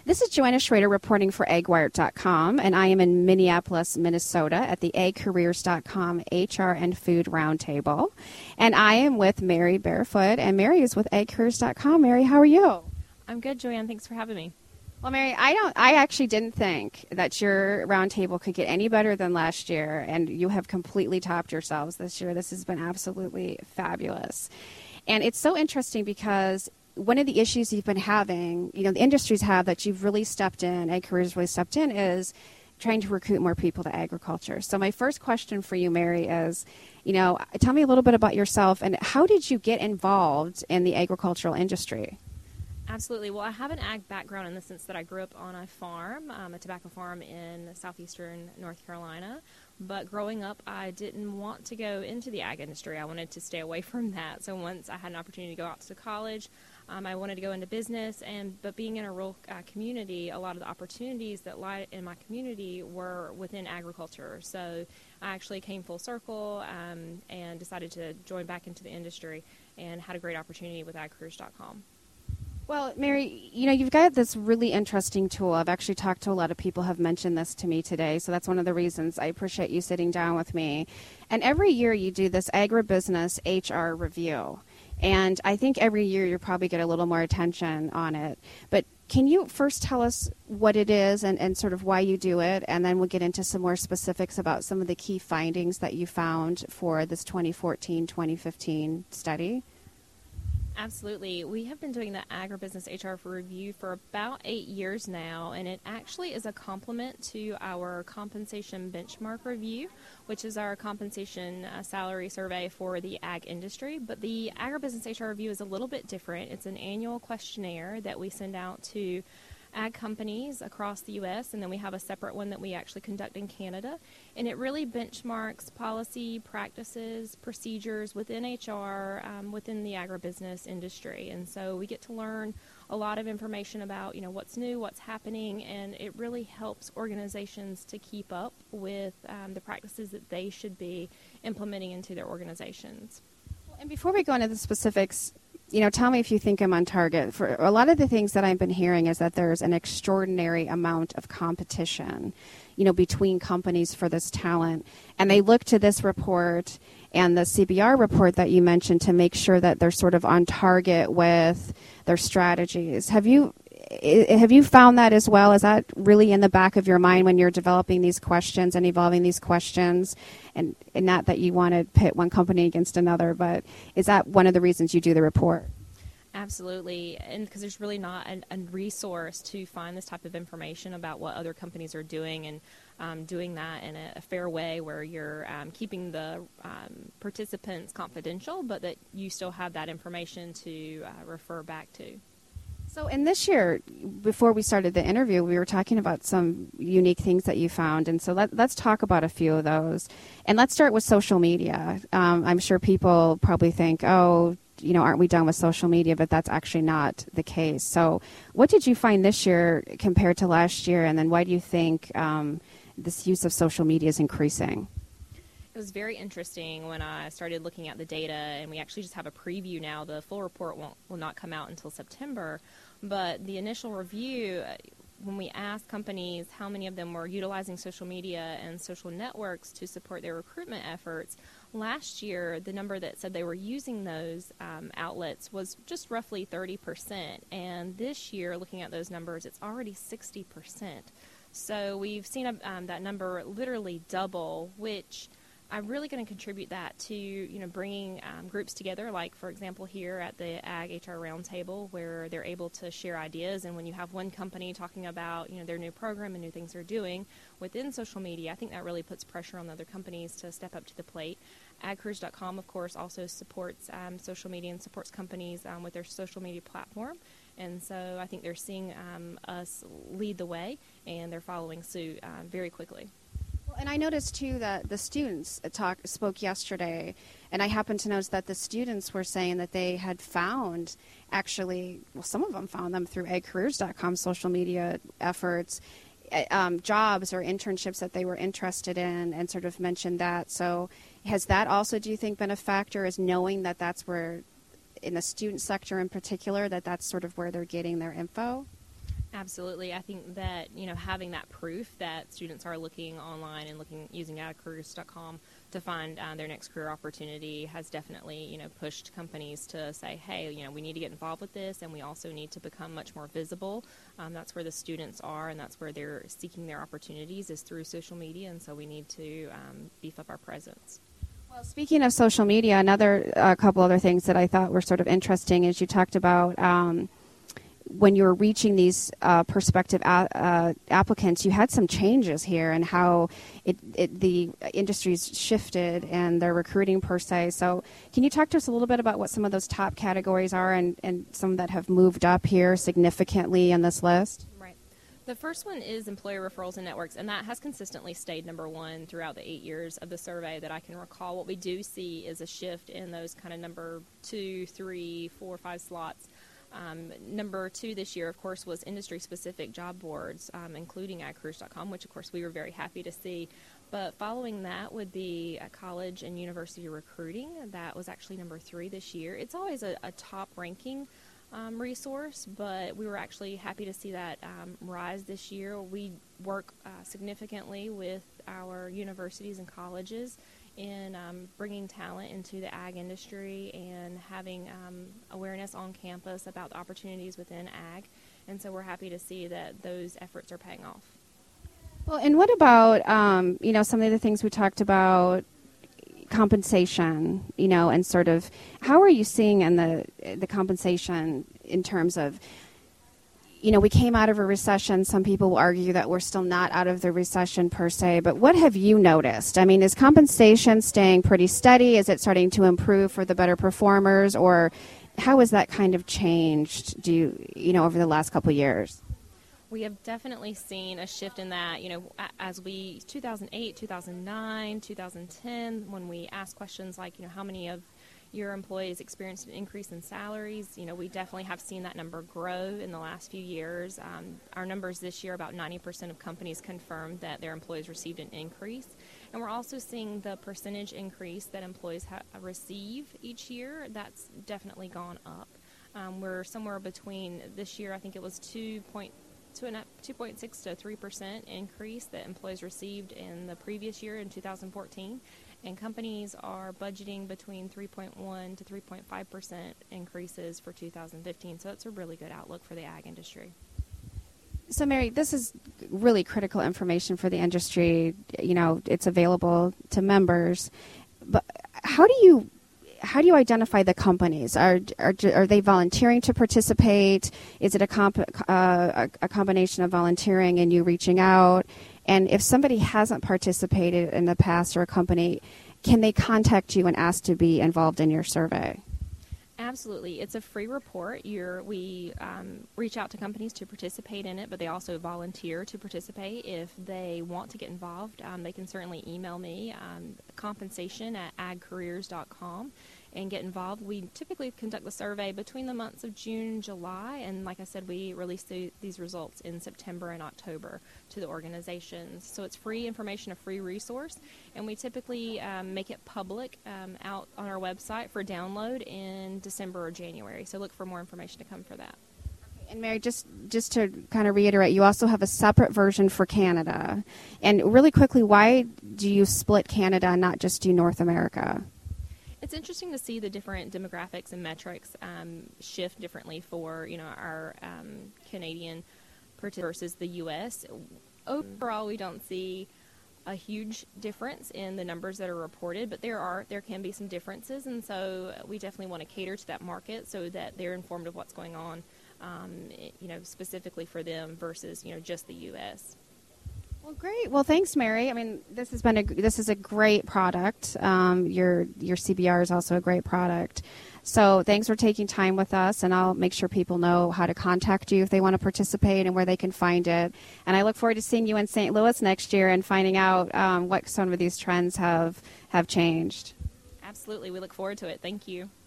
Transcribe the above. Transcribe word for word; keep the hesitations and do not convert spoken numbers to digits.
This is Joanna Schrader reporting for egg wire dot com, and I am in Minneapolis, Minnesota at the egg careers dot com H R and Food Roundtable. And I am with Mary Barefoot, and Mary is with egg careers dot com. Mary, how are you? I'm good, Joanne. Thanks for having me. Well, Mary, I don't. I actually didn't think that your roundtable could get any better than last year, and you have completely topped yourselves this year. This has been absolutely fabulous. And it's so interesting because one of the issues you've been having, you know, the industries have that you've really stepped in, Egg Careers really stepped in, is trying to recruit more people to agriculture. So my first question for you, Mary, is, you know, tell me a little bit about yourself and how did you get involved in the agricultural industry? Absolutely. Well, I have an ag background in the sense that I grew up on a farm, um, a tobacco farm in southeastern North Carolina. But growing up, I didn't want to go into the ag industry. I wanted to stay away from that. So once I had an opportunity to go out to college, um, I wanted to go into business. And but being in a rural uh, community, a lot of the opportunities that lie in my community were within agriculture. So I actually came full circle um, and decided to join back into the industry and had a great opportunity with egg careers dot com. Well, Mary, you know, you've got this really interesting tool. I've actually talked to a lot of people who have mentioned this to me today, so that's one of the reasons I appreciate you sitting down with me. And every year you do this agribusiness H R review, and I think every year you probably get a little more attention on it. But can you first tell us what it is and, and sort of why you do it, and then we'll get into some more specifics about some of the key findings that you found for this twenty fourteen twenty fifteen study? Absolutely. We have been doing the Agribusiness H R review for about eight years now, and it actually is a complement to our compensation benchmark review, which is our compensation uh, salary survey for the ag industry. But the Agribusiness H R review is a little bit different. It's an annual questionnaire that we send out to ag companies across the U S, and then we have a separate one that we actually conduct in Canada. And it really benchmarks policy, practices, procedures within H R, um, within the agribusiness industry. And so we get to learn a lot of information about, you know, what's new, what's happening, and it really helps organizations to keep up with um, the practices that they should be implementing into their organizations. And before we go into the specifics, you know, tell me if you think I'm on target. For a lot of the things that I've been hearing is that there's an extraordinary amount of competition, you know, between companies for this talent. And they look to this report and the C B R report that you mentioned to make sure that they're sort of on target with their strategies. Have you have you found that as well? Is that really in the back of your mind when you're developing these questions and evolving these questions? And, and not that you want to pit one company against another, but is that one of the reasons you do the report? Absolutely, and because there's really not an, a resource to find this type of information about what other companies are doing, and um, doing that in a, a fair way where you're um, keeping the um, participants confidential, but that you still have that information to uh, refer back to. So in this year, before we started the interview, we were talking about some unique things that you found. And so let, let's talk about a few of those. And let's start with social media. Um, I'm sure people probably think, oh, you know, aren't we done with social media? But that's actually not the case. So what did you find this year compared to last year? And then why do you think um, this use of social media is increasing? It was very interesting when I started looking at the data, and we actually just have a preview now. The full report won't, will not come out until September, but the initial review, when we asked companies how many of them were utilizing social media and social networks to support their recruitment efforts, last year the number that said they were using those um, outlets was just roughly thirty percent, and this year, looking at those numbers, it's already sixty percent. So we've seen a, um, that number literally double, which I'm really going to contribute that to, you know, bringing um, groups together, like, for example, here at the Ag H R Roundtable, where they're able to share ideas. And when you have one company talking about, you know, their new program and new things they're doing within social media, I think that really puts pressure on the other companies to step up to the plate. ag careers dot com, of course, also supports um, social media and supports companies um, with their social media platform. And so I think they're seeing um, us lead the way, and they're following suit uh, very quickly. And I noticed, too, that the students talk, spoke yesterday, and I happened to notice that the students were saying that they had found, actually, well, some of them found them through ag careers dot com social media efforts, um, jobs or internships that they were interested in, and sort of mentioned that. So has that also, do you think, been a factor, is knowing that that's where, in the student sector in particular, that that's sort of where they're getting their info? Absolutely. I think that, you know, having that proof that students are looking online and looking using ag careers dot com to find uh, their next career opportunity has definitely, you know, pushed companies to say, hey, you know, we need to get involved with this, and we also need to become much more visible. Um, that's where the students are, and that's where they're seeking their opportunities is through social media, and so we need to um, beef up our presence. Well, speaking of social media, another uh, couple other things that I thought were sort of interesting is you talked about um, when you were reaching these uh, prospective a- uh, applicants, you had some changes here and how it, it, the industry's shifted and their recruiting per se. So can you talk to us a little bit about what some of those top categories are and, and some that have moved up here significantly in this list? Right. The first one is employer referrals and networks, and that has consistently stayed number one throughout the eight years of the survey that I can recall. What we do see is a shift in those kind of number two, three, four, five slots. Um, number two this year, of course, was industry-specific job boards, um, including ag careers dot com, which, of course, we were very happy to see. But following that would be a college and university recruiting. That was actually number three this year. It's always a, a top-ranking um, resource, but we were actually happy to see that um, rise this year. We work uh, significantly with our universities and colleges in um, bringing talent into the ag industry and having um, awareness on campus about the opportunities within ag. And so we're happy to see that those efforts are paying off. Well, and what about, um, you know, some of the things we talked about, compensation, you know, and sort of how are you seeing in the the compensation in terms of, you know, we came out of a recession. Some people will argue that we're still not out of the recession per se, but what have you noticed? I mean, is compensation staying pretty steady? Is it starting to improve for the better performers, or how has that kind of changed, do you, you know, over the last couple of years? We have definitely seen a shift in that, you know, as we, two thousand eight, two thousand nine, two thousand ten, when we asked questions like, you know, how many of your employees experienced an increase in salaries, you know, we definitely have seen that number grow in the last few years. Um, our numbers this year, about ninety percent of companies confirmed that their employees received an increase. And we're also seeing the percentage increase that employees ha- receive each year. That's definitely gone up. Um, we're somewhere between this year, I think it was two point six to three percent increase that employees received in the previous year in two thousand fourteen. And companies are budgeting between three point one to three point five percent increases for two thousand fifteen. So it's a really good outlook for the ag industry. So, Mary, this is really critical information for the industry. You know, it's available to members. But how do you how do you identify the companies? Are are, are they volunteering to participate? Is it a, comp, uh, a, a combination of volunteering and you reaching out? And if somebody hasn't participated in the past or a company, can they contact you and ask to be involved in your survey? Absolutely. It's a free report. You're, we um, reach out to companies to participate in it, but they also volunteer to participate. If they want to get involved, um, they can certainly email me, um, compensation at ag careers dot com, and get involved. We typically conduct the survey between the months of June and July, and like I said, we release the, these results in September and October to the organizations. So it's free information, a free resource, and we typically um, make it public um, out on our website for download in December or January. So look for more information to come for that. And Mary, just, just to kind of reiterate, you also have a separate version for Canada. And really quickly, why do you split Canada and not just do North America? It's interesting to see the different demographics and metrics um, shift differently for, you know, our um, Canadian versus the U S. Overall, we don't see a huge difference in the numbers that are reported, but there are there can be some differences, and so we definitely want to cater to that market so that they're informed of what's going on, um, you know, specifically for them versus, you know, just the U S. Well, great. Well, thanks, Mary. I mean, this has been a this is a great product. Um, your your C B R is also a great product. So thanks for taking time with us, and I'll make sure people know how to contact you if they want to participate and where they can find it. And I look forward to seeing you in Saint Louis next year and finding out um, what some of these trends have have changed. Absolutely. We look forward to it. Thank you.